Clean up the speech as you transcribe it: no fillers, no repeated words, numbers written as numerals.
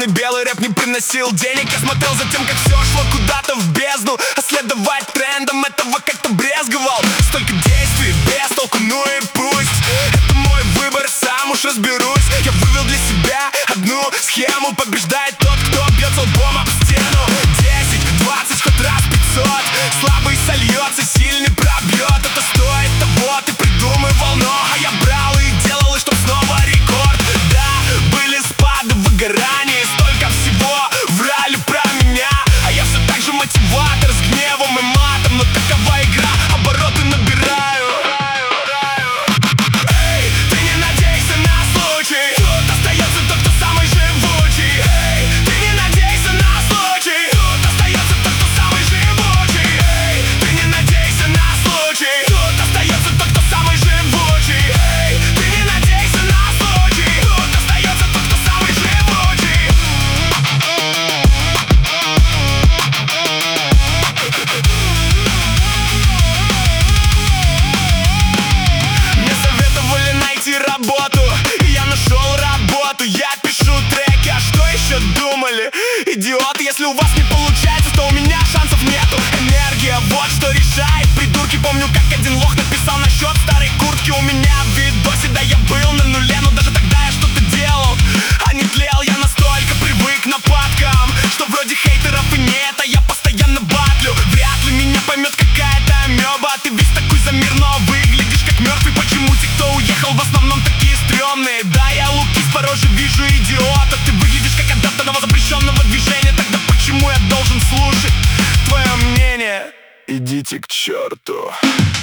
Черный, белый рэп не приносил денег. Я смотрел за тем, как все шло куда-то в бездну, а следовать трендам этого как-то брезговал. Столько действий без толку, ну и пусть. Это мой выбор, сам уж разберусь. Я вывел для себя одну схему: побеждает тот, кто бьется лбом об стену. 10, 20, хоть раз 500. Слабый сольется, сильный пробьет. Это стоит того, ты придумывал, но а я брал и делал, и чтоб снова рекорд. Да, были спады, выгорания, столько всего врали про меня, а я все так же мотиватор с гневом и матом. Но такова игра, обороты набираю. Эй, ты не надейся на случай, тут остается тот, кто самый живучий. Эй, ты не надейся на случай, тут остается тот, кто самый живучий. Эй, ты не надейся на случай, тут остается тот, кто самый живучий. Эй, ты не надейся на случай, тут остается тот, кто самый живучий. Мне советовали найти работу, и я нашел работу. Я пишу треки, а что еще думали? Идиоты, если у вас не получается, то у меня шансов нету. Энергия, вот что решает, придурки. Помню, как один лох написал насчет старой куртки у меня в видосе. Да я был на нуле, но даже тогда я что-то делал, а не тлел. Я настолько привык к нападкам, что вроде хейтеров и нет, а я постоянно батлю. Вряд ли меня поймет какая-то амеба. Ты весь такой за мир, но выглядишь как мертвый. Почему те, кто уехал, в основном такие стрёмные? Да, я лукист, порой же вижу идиота. Ты выглядишь как адапт новозапрещенного движения. Тогда почему я должен слушать твое мнение? Идите к черту.